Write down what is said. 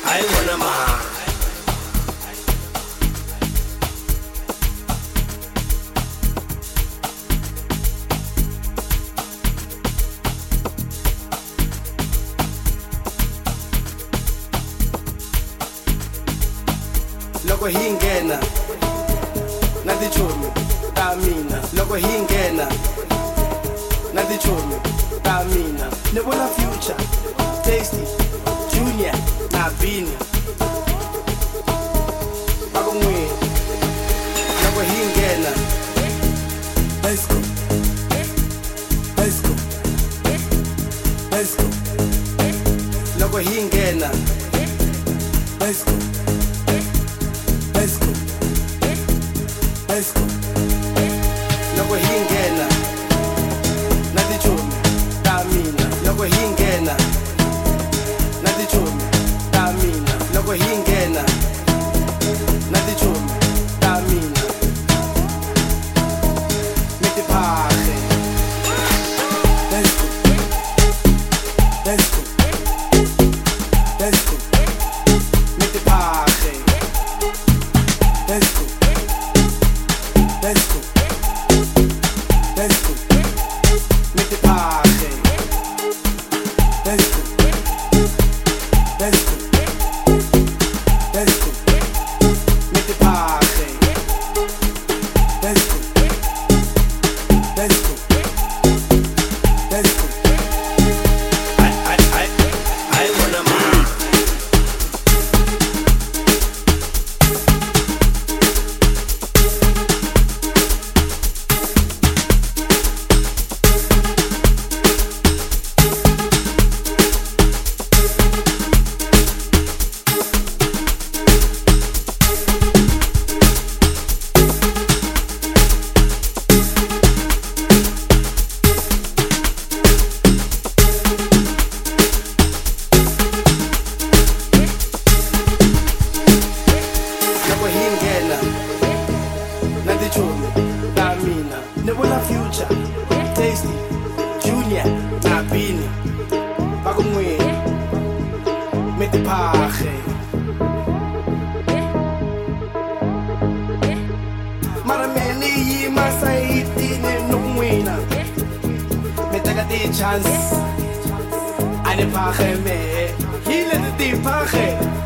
I wanna man. Loko hi nghena na tichomi ta mina, loko hi nghena na tichomi ta mina, ni vona Future, Tasty, Junior na Bini ako n'wini. Loko hi nghena, let's go, let's go, let's go. Loko hi nghena, let's go, let's go, let's go. Loko hi nghena na tichomi ta mina, loko hi nghena na tichomi ta mina, loko hi nghena na tichomi ta mina, mi tiphahle. Let's go, let's go, let's go, mi tiphahle. Let's go, let's go, let's go, make the party. Let's go, let's go, let's go, make the party. Let's go, let's go, let's go. I wanna man. Loko hi nghena na tichomi ta mina, ni vona Future, Tasty, Junior na Bini ako n'wini, mi tiphahle. Mara me ni yima sayitini no n'wina, mi teka ti-chance a ni phahle mehe, hi leti tiphahle.